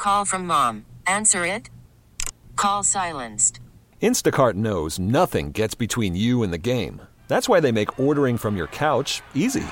Call from mom. Answer it. Call silenced. Instacart knows nothing gets between you and the game. That's why they make ordering from your couch easy.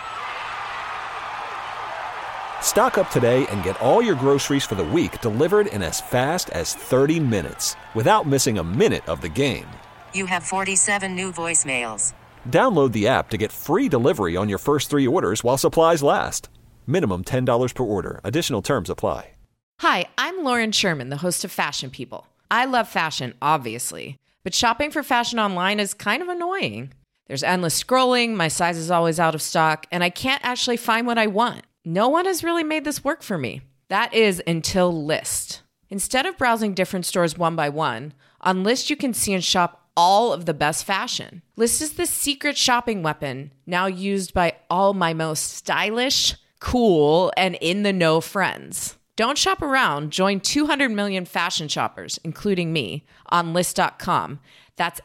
Stock up today and get all your groceries for the week delivered in as fast as 30 minutes without missing a minute of the game. You have 47 new voicemails. Download the app to get free delivery on your first 3 orders while supplies last. Minimum $10 per order. Additional terms apply. Hi, I'm Lauren Sherman, the host of Fashion People. I love fashion, obviously, but shopping for fashion online is kind of annoying. There's endless scrolling, my size is always out of stock, and I can't actually find what I want. No one has really made this work for me. That is until Lyst. Instead of browsing different stores one by one, on Lyst you can see and shop all of the best fashion. Lyst is the secret shopping weapon now used by all my most stylish, cool, and in-the-know friends. Don't shop around. Join 200 million fashion shoppers, including me, on Lyst.com. That's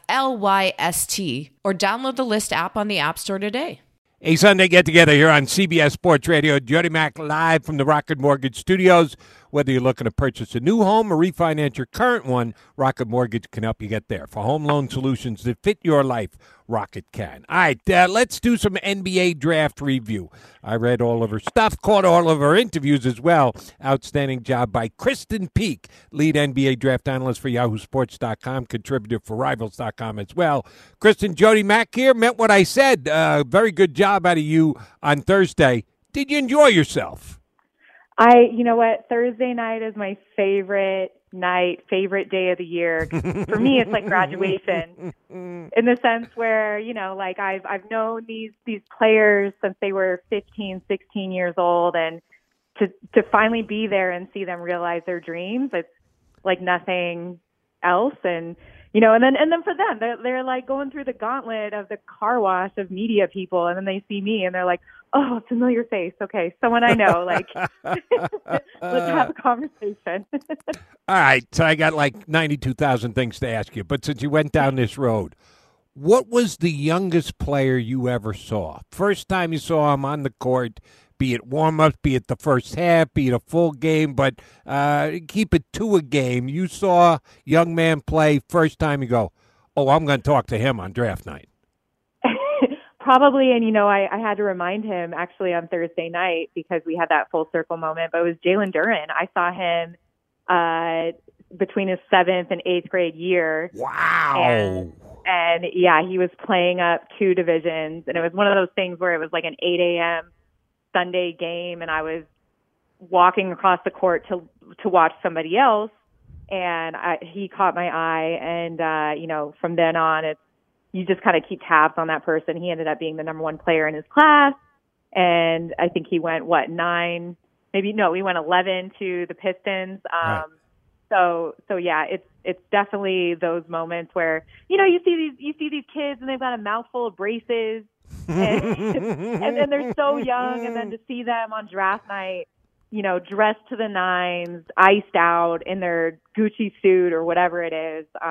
Lyst, or download the Lyst app on the App Store today. A Sunday get-together here on CBS Sports Radio. Jody Mack live from the Rocket Mortgage Studios. Whether you're looking to purchase a new home or refinance your current one, Rocket Mortgage can help you get there. For home loan solutions that fit your life, Rocket can. All right, let's do some NBA draft review. I read all of her stuff, caught all of her interviews as well. Outstanding job by Kristen Peak, lead NBA draft analyst for YahooSports.com, contributor for Rivals.com as well. Kristen, Jody Mack here, meant what I said. Very good job out of you on Thursday. Did you enjoy yourself? You know what? Thursday night is my favorite night, favorite day of the year. For me, it's like graduation in the sense where, you know, like I've known these players since they were 15, 16 years old, and to finally be there and see them realize their dreams, it's like nothing else. And, you know, and then for them, they're like going through the gauntlet of the car wash of media people, and then they see me and they're like, oh, familiar face. Okay, someone I know. Like, let's have a conversation. All right, so I got like 92,000 things to ask you, but since you went down this road, what was the youngest player you ever saw? First time you saw him on the court, be it warm-ups, be it the first half, be it a full game, but keep it to a game. You saw young man play first time, you go, oh, I'm going to talk to him on draft night. Probably, and you know, I had to remind him actually on Thursday night because we had that full circle moment, but it was Jalen Duren. I saw him between his 7th and 8th grade year. Wow. And yeah, he was playing up 2 divisions, and it was one of those things where it was like an 8 a.m. Sunday game, and I was walking across the court to watch somebody else, and he caught my eye, and you know, from then on, you just kind of keep tabs on that person. He ended up being the number 1 player in his class, and I think he went 9, maybe no, we went 11 to the Pistons. Right. So yeah, it's definitely those moments where, you know, you see these kids and they've got a mouthful of braces. And then they're so young, and then to see them on draft night, you know, dressed to the nines, iced out in their Gucci suit or whatever it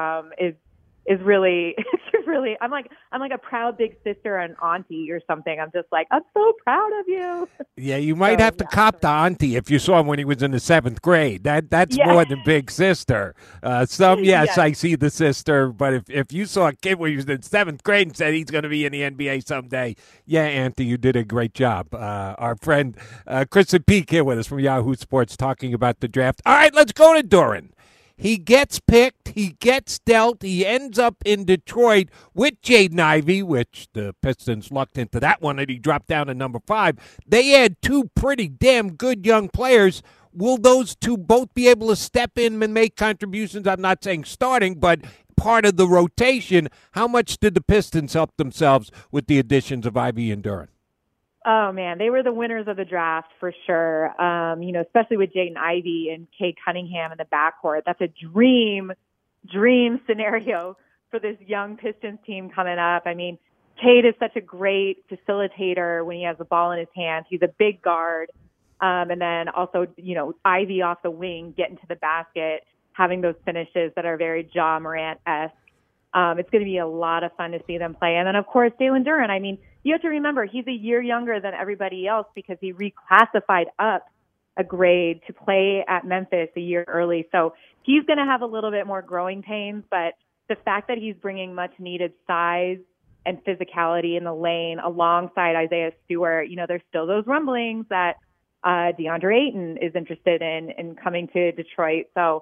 is really, it's really, I'm like a proud big sister and auntie or something. I'm just like, I'm so proud of you. Yeah, you might have to cop the auntie if you saw him when he was in the 7th grade. That's more than big sister. Yes, I see the sister, but if you saw a kid when he was in 7th grade and said he's going to be in the NBA someday, yeah, auntie, you did a great job. Our friend Kristen Peak here with us from Yahoo Sports talking about the draft. All right, let's go to Duren. He gets picked, he gets dealt, he ends up in Detroit with Jaden Ivey, which the Pistons lucked into that one, and he dropped down to number 5. They had 2 pretty damn good young players. Will those 2 both be able to step in and make contributions? I'm not saying starting, but part of the rotation. How much did the Pistons help themselves with the additions of Ivey and Duren? Oh, man, they were the winners of the draft for sure, you know, especially with Jaden Ivey and Cade Cunningham in the backcourt. That's a dream scenario for this young Pistons team coming up. I mean, Cade is such a great facilitator when he has the ball in his hands. He's a big guard. And then also, you know, Ivey off the wing, getting to the basket, having those finishes that are very Ja Morant-esque. It's going to be a lot of fun to see them play. And then, of course, Jalen Duren. I mean, you have to remember, he's a year younger than everybody else because he reclassified up a grade to play at Memphis a year early. So he's going to have a little bit more growing pains, but the fact that he's bringing much needed size and physicality in the lane alongside Isaiah Stewart, there's still those rumblings that DeAndre Ayton is interested in coming to Detroit. So,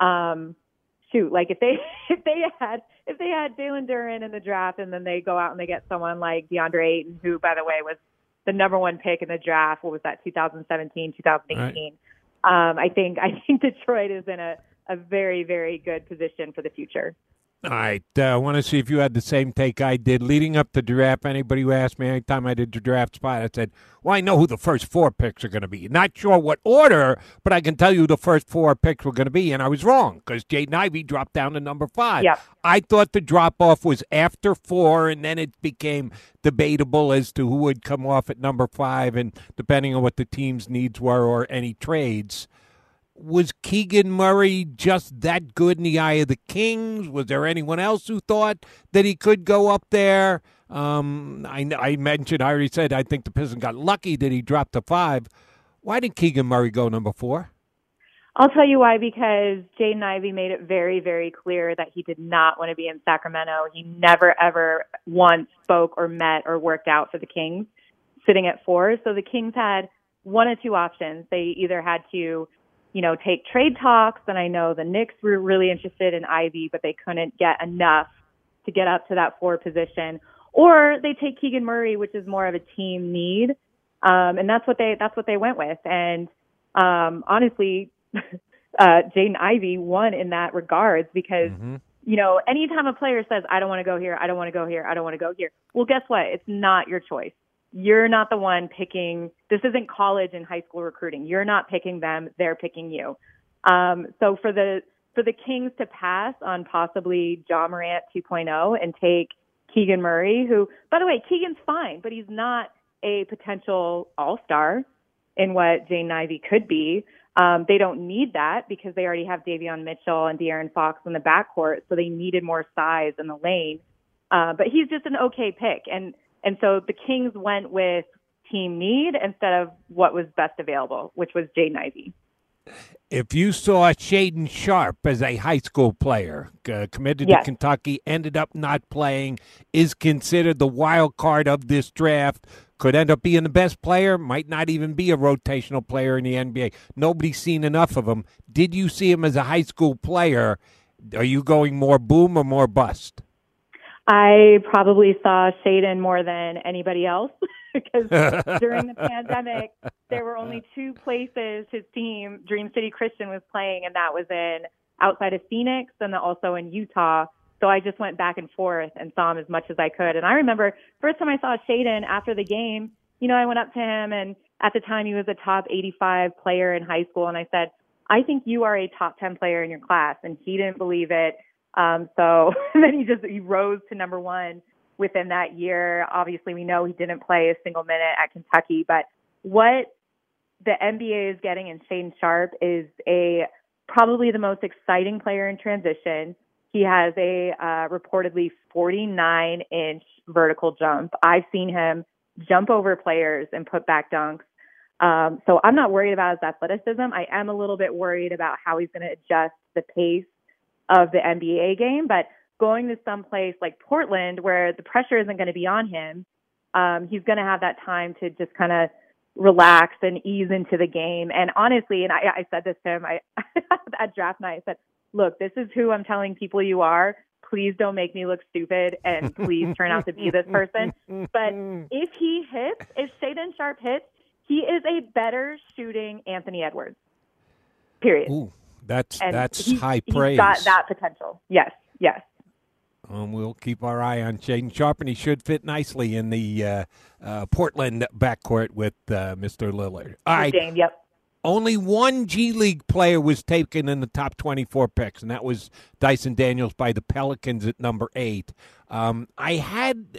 like if they had Jalen Duren in the draft and then they go out and they get someone like DeAndre Ayton, who, by the way, was the number one pick in the draft. What was that? 2017, 2018. Right. I think Detroit is in a very, very good position for the future. All right. I want to see if you had the same take I did. Leading up to the draft, anybody who asked me anytime I did the draft spot, I said, well, I know who the first 4 picks are going to be. Not sure what order, but I can tell you the first 4 picks were going to be, and I was wrong because Jaden Ivey dropped down to number 5. Yep. I thought the drop-off was after 4, and then it became debatable as to who would come off at number 5, and depending on what the team's needs were or any trades. Was Keegan Murray just that good in the eye of the Kings? Was there anyone else who thought that he could go up there? I mentioned, I already said, I think the Pistons got lucky that he dropped to 5. Why did Keegan Murray go number 4? I'll tell you why, because Jaden Ivey made it very, very clear that he did not want to be in Sacramento. He never, ever once spoke or met or worked out for the Kings sitting at 4. So the Kings had one of 2 options. They either had to take trade talks, and I know the Knicks were really interested in Ivy, but they couldn't get enough to get up to that 4 position. Or they take Keegan Murray, which is more of a team need, and that's what they went with. And honestly, Jaden Ivey won in that regards because anytime a player says, "I don't want to go here, I don't want to go here, I don't want to go here," well, guess what? It's not your choice. You're not the one picking. This isn't college and high school recruiting. You're not picking them. They're picking you. So for the Kings to pass on possibly Ja Morant 2.0 and take Keegan Murray, who, by the way, Keegan's fine, but he's not a potential all-star in what Jaden Ivey could be. They don't need that because they already have Davion Mitchell and De'Aaron Fox in the backcourt, so they needed more size in the lane. But he's just an okay pick. And so the Kings went with team need instead of what was best available, which was Jaden Ivey. If you saw Shaedon Sharpe as a high school player, committed to Kentucky, ended up not playing, is considered the wild card of this draft, could end up being the best player, might not even be a rotational player in the NBA. Nobody's seen enough of him. Did you see him as a high school player? Are you going more boom or more bust? I probably saw Shaedon more than anybody else because during the pandemic, there were only 2 places his team, Dream City Christian, was playing, and that was outside of Phoenix and also in Utah. So I just went back and forth and saw him as much as I could. And I remember first time I saw Shaedon after the game, I went up to him, and at the time he was a top 85 player in high school, and I said, "I think you are a top 10 player in your class." And he didn't believe it. So then he rose to number 1 within that year. Obviously, we know he didn't play a single minute at Kentucky, but what the NBA is getting in Shaedon Sharpe is probably the most exciting player in transition. He has a reportedly 49-inch vertical jump. I've seen him jump over players and put back dunks. So I'm not worried about his athleticism. I am a little bit worried about how he's going to adjust the pace of the NBA game, but going to some place like Portland where the pressure isn't going to be on him, he's going to have that time to just kind of relax and ease into the game. And honestly, and I said this to him at draft night, I said, "Look, this is who I'm telling people you are. Please don't make me look stupid, and please turn out to be this person." But if Shaedon Sharpe hits, he is a better shooting Anthony Edwards. Period. Ooh. That's high praise. He's got that potential. Yes. We'll keep our eye on Shaedon Sharpe, and he should fit nicely in the Portland backcourt with Mr. Lillard. All right. Dame, yep. Only one G League player was taken in the top 24 picks, and that was Dyson Daniels by the Pelicans at number 8. I had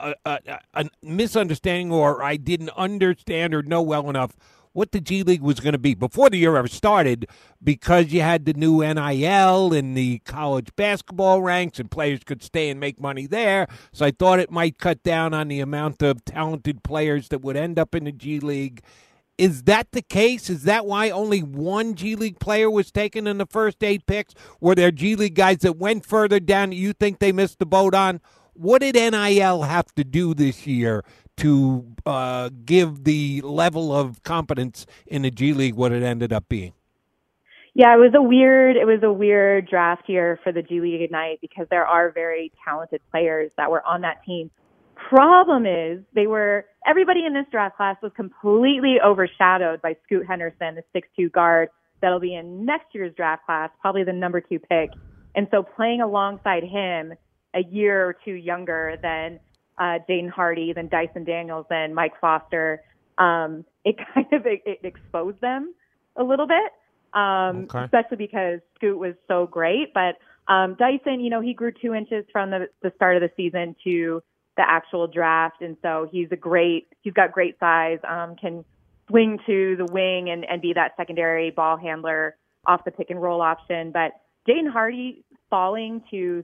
a misunderstanding, or I didn't understand or know well enough what the G League was going to be before the year ever started, because you had the new NIL and the college basketball ranks, and players could stay and make money there. So I thought it might cut down on the amount of talented players that would end up in the G League. Is that the case? Is that why only one G League player was taken in the first 8 picks? Were there G League guys that went further down that you think they missed the boat on? What did NIL have to do this year to give the level of competence in the G League what it ended up being? Yeah, it was a weird draft year for the G League Ignite because there are very talented players that were on that team. Problem is, everybody in this draft class was completely overshadowed by Scoot Henderson, the 6'2" guard that'll be in next year's draft class, probably the number 2 pick. And so playing alongside him, a year or two younger than Jaden Hardy, than Dyson Daniels, than Mike Foster, it exposed them a little bit, especially because Scoot was so great. But Dyson, he grew 2 inches from the start of the season to the actual draft, and so he's got great size, can swing to the wing and be that secondary ball handler off the pick and roll option. But Jaden Hardy falling to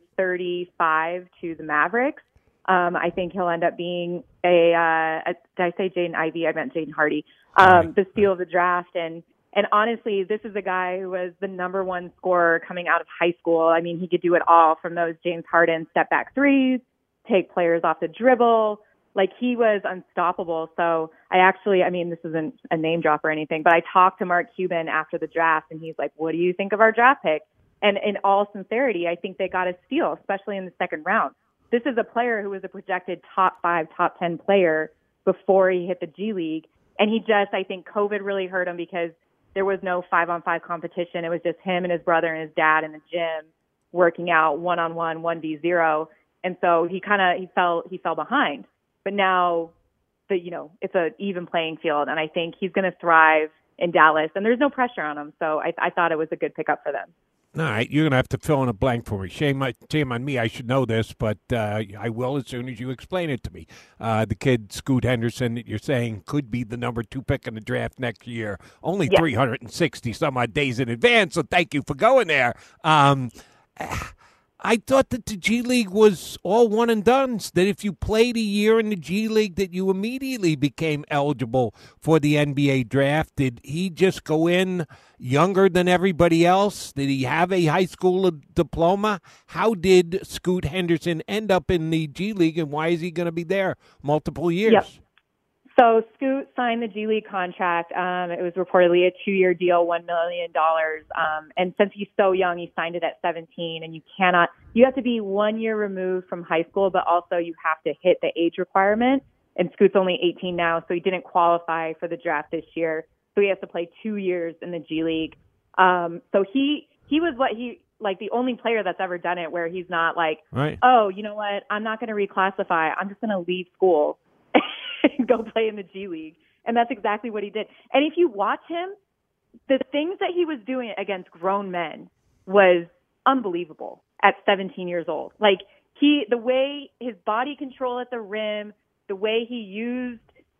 35 to the Mavericks, I think he'll end up being did I say Jaden Ivey? I meant Jaden Hardy, the steal of the draft. And honestly, this is a guy who was the number 1 scorer coming out of high school. I mean, he could do it all from those James Harden step back threes, take players off the dribble. Like, he was unstoppable. So this isn't a name drop or anything, but I talked to Mark Cuban after the draft, and he's like, what do you think of our draft pick? And in all sincerity, I think they got a steal, especially in the second round. This is a player who was a projected top 5, top 10 player before he hit the G League. And I think COVID really hurt him because there was no 5-on-5 competition. It was just him and his brother and his dad in the gym working out 1-on-1, 1v0. And so he fell behind. But now it's an even playing field, and I think he's going to thrive in Dallas, and there's no pressure on him. So I thought it was a good pickup for them. All right, you're going to have to fill in a blank for me. Shame on me. I should know this, but I will as soon as you explain it to me. The kid, Scoot Henderson, that you're saying could be the number 2 pick in the draft next year, only 360 some odd days in advance, so thank you for going there. I thought that the G League was all one and done, that if you played a year in the G League that you immediately became eligible for the NBA draft. Did he just go in younger than everybody else? Did he have a high school diploma? How did Scoot Henderson end up in the G League, and why is he going to be there multiple years? Yep. So Scoot signed the G League contract. It was reportedly a 2-year deal, $1 million. And since he's so young, he signed it at 17. And you have to be 1 year removed from high school, but also you have to hit the age requirement. And Scoot's only 18 now, so he didn't qualify for the draft this year. So he has to play 2 years in the G League. So he was the only player that's ever done it where he's not like, right. Oh, you know what? I'm not going to reclassify. I'm just going to leave school and go play in the G League. And that's exactly what he did. And if you watch him, the things that he was doing against grown men was unbelievable at 17 years old. Like, the way his body control at the rim, the way he used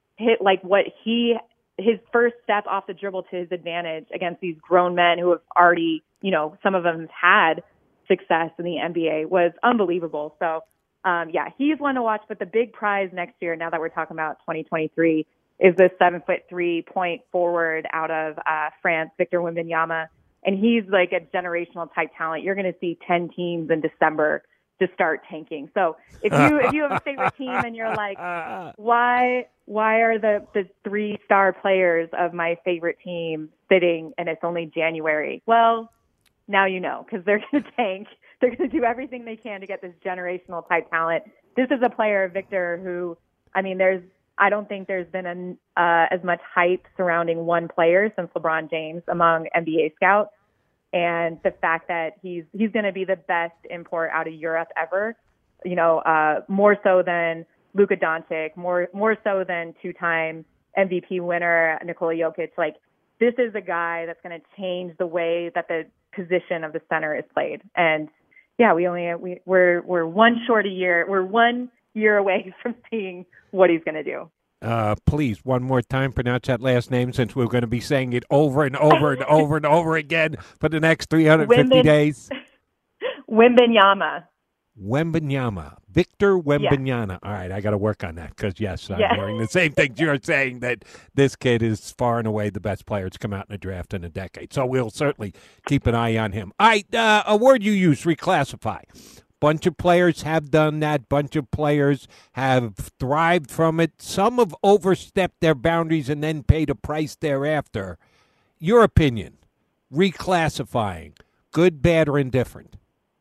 his first step off the dribble to his advantage against these grown men who have already, some of them have had success in the NBA was unbelievable. So, he's one to watch. But the big prize next year, now that we're talking about 2023, is this 7'3" point forward out of France, Victor Wembanyama. And he's like a generational type talent. You're going to see 10 teams in December to start tanking. So if you have a favorite team and you're like, why are the 3-star players of my favorite team sitting and it's only January? Well, now you know, because they're going to tank. They're going to do everything they can to get this generational type talent. This is a player, Victor, who, I don't think there's been as much hype surrounding one player since LeBron James among NBA scouts. And the fact that he's going to be the best import out of Europe ever, more so than Luka Doncic, more so than 2-time MVP winner Nikola Jokic. Like, this is a guy that's going to change the way that the position of the center is played. And we're 1 year. We're 1 year away from seeing what he's going to do. Please, one more time, pronounce that last name, since we're going to be saying it over and over and over and over again for the next 350 days. Wembanyama. Wembanyama, Victor Wembanyama. Yeah. All right, I got to work on that because, yes, I'm hearing the same things you're saying, that this kid is far and away the best player to come out in a draft in a decade. So we'll certainly keep an eye on him. All right, a word you use, reclassify. Bunch of players have done that. Bunch of players have thrived from it. Some have overstepped their boundaries and then paid a price thereafter. Your opinion, reclassifying, good, bad, or indifferent?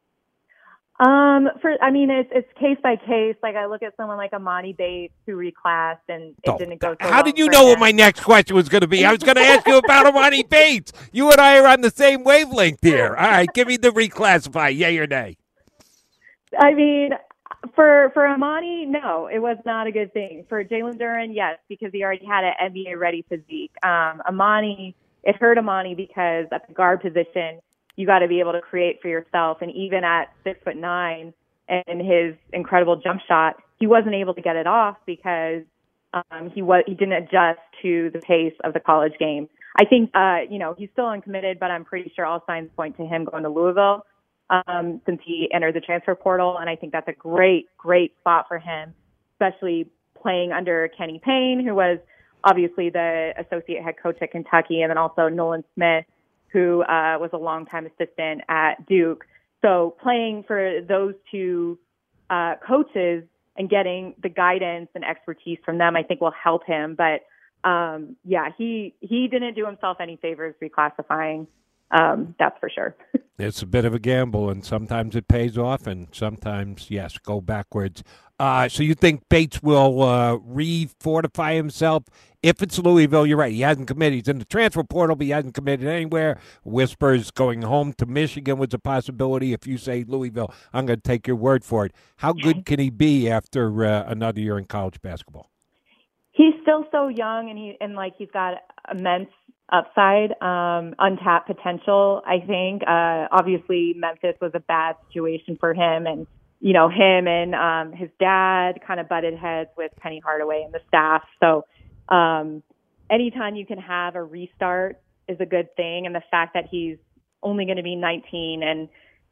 It's case by case. Like, I look at someone like Amani Bates who reclassed and it didn't go so How did you know what my next question was going to be? I was going to ask you about Amani Bates. You and I are on the same wavelength here. All right, give me the reclassify, yay or nay. I mean, for Amani, no, it was not a good thing. For Jalen Duren, yes, because he already had an NBA-ready physique. Amani, it hurt Amani because at the guard position, you got to be able to create for yourself. And even at 6'9" and his incredible jump shot, he wasn't able to get it off because he didn't adjust to the pace of the college game. I think he's still uncommitted, but I'm pretty sure all signs point to him going to Louisville since he entered the transfer portal. And I think that's a great spot for him, especially playing under Kenny Payne, who was obviously the associate head coach at Kentucky, and then also Nolan Smith, who was a longtime assistant at Duke. So playing for those two coaches and getting the guidance and expertise from them, I think will help him. But he didn't do himself any favors reclassifying. That's for sure. It's a bit of a gamble, and sometimes it pays off, and sometimes, yes, go backwards. So you think Bates will re-fortify himself? If it's Louisville, you're right. He hasn't committed. He's in the transfer portal, but he hasn't committed anywhere. Whispers going home to Michigan was a possibility. If you say Louisville, I'm going to take your word for it. How good can he be after another year in college basketball? He's still so young, and he's got immense upside, untapped potential, I think. Obviously, Memphis was a bad situation for him, and him and his dad kind of butted heads with Penny Hardaway and the staff. So anytime you can have a restart is a good thing. And the fact that he's only going to be 19 and,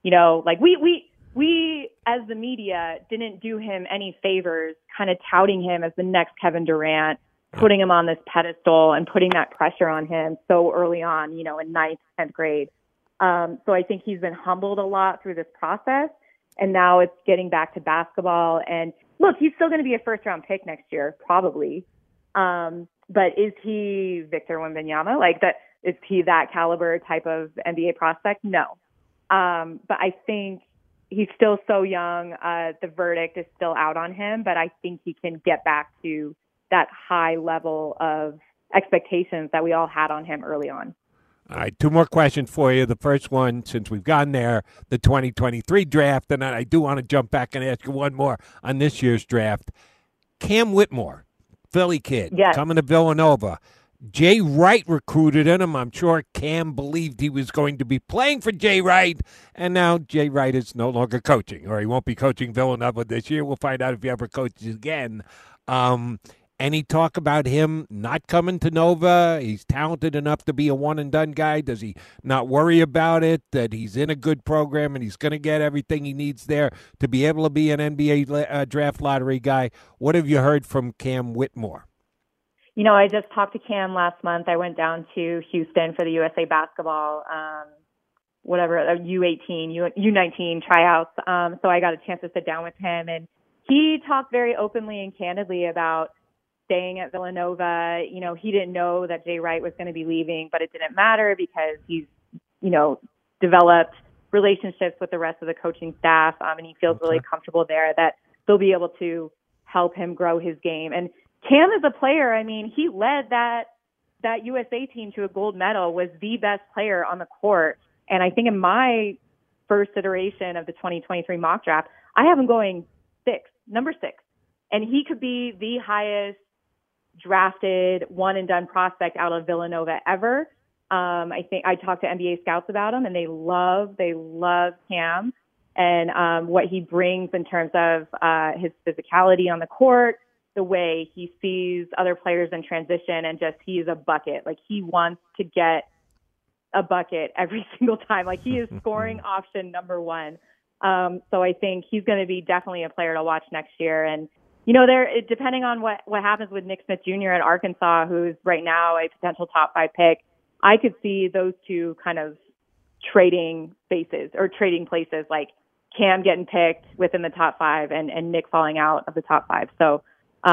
we as the media didn't do him any favors kind of touting him as the next Kevin Durant, putting him on this pedestal and putting that pressure on him so early on, in 9th, 10th grade. So I think he's been humbled a lot through this process. And now it's getting back to basketball. And look, he's still going to be a first-round pick next year, probably. But is he Victor Wembanyama? Is he that caliber type of NBA prospect? No. But I think he's still so young. The verdict is still out on him, but I think he can get back to that high level of expectations that we all had on him early on. All right, two more questions for you. The first one, since we've gotten there, the 2023 draft, and then I do want to jump back and ask you one more on this year's draft. Cam Whitmore, Philly kid, coming to Villanova. Jay Wright recruited him. I'm sure Cam believed he was going to be playing for Jay Wright, and now Jay Wright is no longer coaching, or he won't be coaching Villanova this year. We'll find out if he ever coaches again. Any talk about him not coming to Nova? He's talented enough to be a one-and-done guy. Does he not worry about it, that he's in a good program and he's going to get everything he needs there to be able to be an NBA draft lottery guy? What have you heard from Cam Whitmore? I just talked to Cam last month. I went down to Houston for the USA Basketball, U19 tryouts. So I got a chance to sit down with him, and he talked very openly and candidly about staying at Villanova. He didn't know that Jay Wright was going to be leaving, but it didn't matter because he's, developed relationships with the rest of the coaching staff, and he feels really comfortable there that they'll be able to help him grow his game. And Cam is a player. He led that USA team to a gold medal, was the best player on the court. And I think in my first iteration of the 2023 mock draft, I have him going number 6. And he could be the highest drafted one-and-done prospect out of Villanova ever. I think I talked to NBA scouts about him, and they love Cam and what he brings in terms of his physicality on the court, the way he sees other players in transition, and just he's a bucket. He wants to get a bucket every single time. He is scoring option number 1. So I think he's going to be definitely a player to watch next year. And, depending on what happens with Nick Smith Jr. at Arkansas, who's right now a potential top 5 pick, I could see those two kind of trading places, like Cam getting picked within the top 5 and Nick falling out of the top 5. So,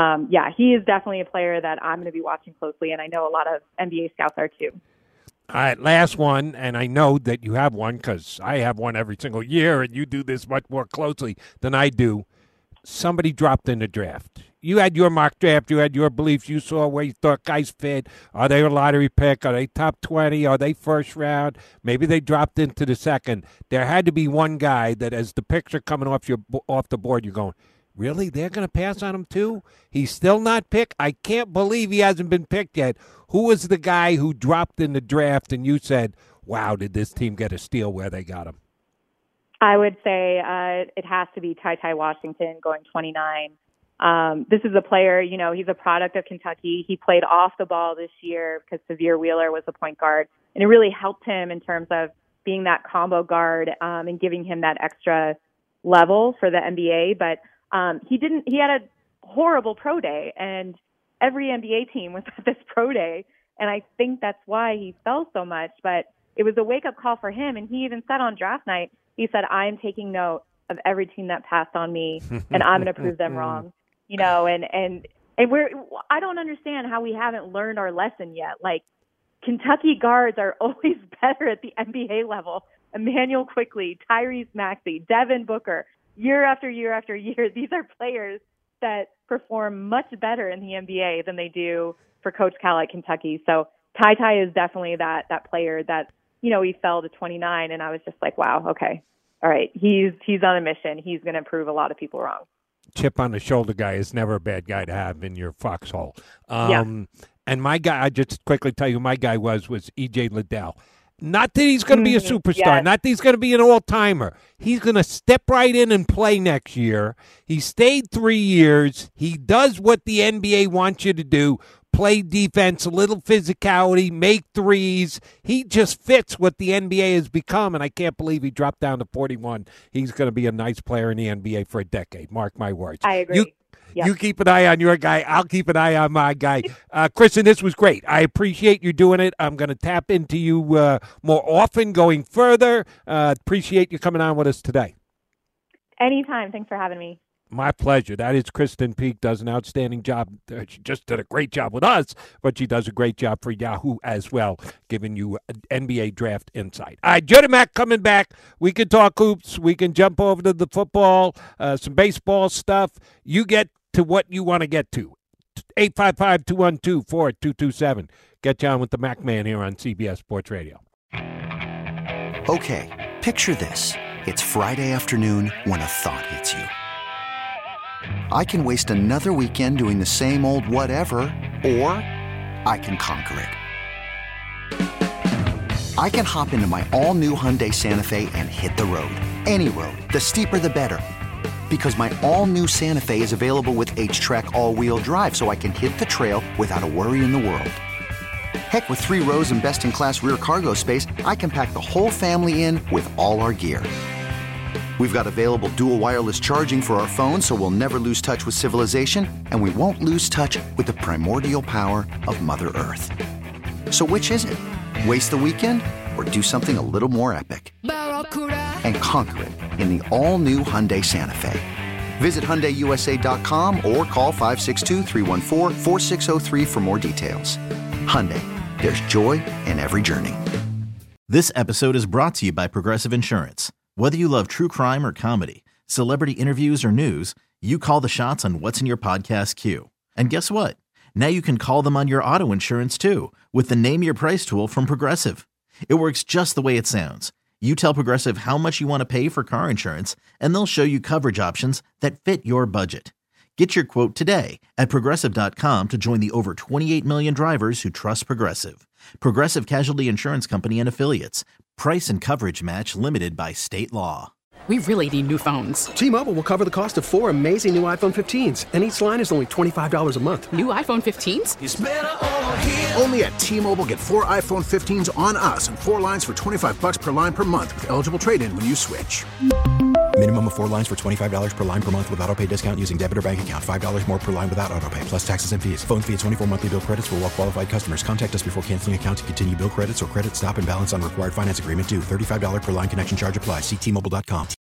he is definitely a player that I'm going to be watching closely, and I know a lot of NBA scouts are too. All right, last one, and I know that you have one because I have one every single year, and you do this much more closely than I do. Somebody dropped in the draft. You had your mock draft. You had your beliefs. You saw where you thought guys fit. Are they a lottery pick? Are they top 20? Are they first round? Maybe they dropped into the second. There had to be one guy that as the picks are coming off the board, you're going, really? They're going to pass on him too? He's still not picked? I can't believe he hasn't been picked yet. Who was the guy who dropped in the draft and you said, wow, did this team get a steal where they got him? I would say it has to be Ty Washington going 29. This is a player, he's a product of Kentucky. He played off the ball this year because Severe Wheeler was the point guard. And it really helped him in terms of being that combo guard and giving him that extra level for the NBA. But he had a horrible pro day, and every NBA team was at this pro day. And I think that's why he fell so much. But it was a wake-up call for him. And he even said on draft night, he said, I am taking note of every team that passed on me, and I'm going to prove them wrong. And I don't understand how we haven't learned our lesson yet. Like, Kentucky guards are always better at the NBA level. Emmanuel Quickley, Tyrese Maxey, Devin Booker, year after year after year. These are players that perform much better in the NBA than they do for Coach Cal at Kentucky. So Ty is definitely that player that, he fell to 29, and I was just like, wow, okay. All right, he's on a mission. He's going to prove a lot of people wrong. Chip on the shoulder guy is never a bad guy to have in your foxhole. And my guy, I just quickly tell you, my guy was E.J. Liddell. Not that he's going to be a superstar. Not that he's going to be an all-timer. He's going to step right in and play next year. He stayed 3 years. He does what the NBA wants you to do. Play defense, a little physicality, make threes. He just fits what the NBA has become, and I can't believe he dropped down to 41. He's going to be a nice player in the NBA for a decade. Mark my words. I agree. You keep an eye on your guy. I'll keep an eye on my guy. Kristen, this was great. I appreciate you doing it. I'm going to tap into you more often going further. Appreciate you coming on with us today. Anytime. Thanks for having me. My pleasure. That is Kristen Peek. Does an outstanding job. She just did a great job with us, but she does a great job for Yahoo as well, giving you NBA draft insight. All right, Jody Mack coming back. We can talk hoops. We can jump over to the football, some baseball stuff. You get to what you want to get to. 855-212-4227. Get you on with the Mac Man here on CBS Sports Radio. Okay, picture this. It's Friday afternoon when a thought hits you. I can waste another weekend doing the same old whatever, or I can conquer it. I can hop into my all-new Hyundai Santa Fe and hit the road. Any road. The steeper, the better. Because my all-new Santa Fe is available with H-Track all-wheel drive, so I can hit the trail without a worry in the world. Heck, with 3 rows and best-in-class rear cargo space, I can pack the whole family in with all our gear. We've got available dual wireless charging for our phones, so we'll never lose touch with civilization, and we won't lose touch with the primordial power of Mother Earth. So which is it? Waste the weekend or do something a little more epic? And conquer it in the all-new Hyundai Santa Fe. Visit HyundaiUSA.com or call 562-314-4603 for more details. Hyundai, there's joy in every journey. This episode is brought to you by Progressive Insurance. Whether you love true crime or comedy, celebrity interviews or news, you call the shots on what's in your podcast queue. And guess what? Now you can call them on your auto insurance too with the Name Your Price tool from Progressive. It works just the way it sounds. You tell Progressive how much you want to pay for car insurance, and they'll show you coverage options that fit your budget. Get your quote today at Progressive.com to join the over 28 million drivers who trust Progressive. Progressive Casualty Insurance Company and Affiliates. Price and coverage match limited by state law. We really need new phones. T-Mobile will cover the cost of 4 amazing new iPhone 15s, and each line is only $25 a month. New iPhone 15s? It's better over here. Only at T-Mobile, get 4 iPhone 15s on us and 4 lines for $25 per line per month with eligible trade-in when you switch. Minimum of 4 lines for $25 per line per month with autopay discount using debit or bank account. $5 more per line without autopay, plus taxes and fees. Phone fee at 24 monthly bill credits for well qualified customers. Contact us before canceling account to continue bill credits or credit stop and balance on required finance agreement due. $35 per line connection charge applies. See T-Mobile.com.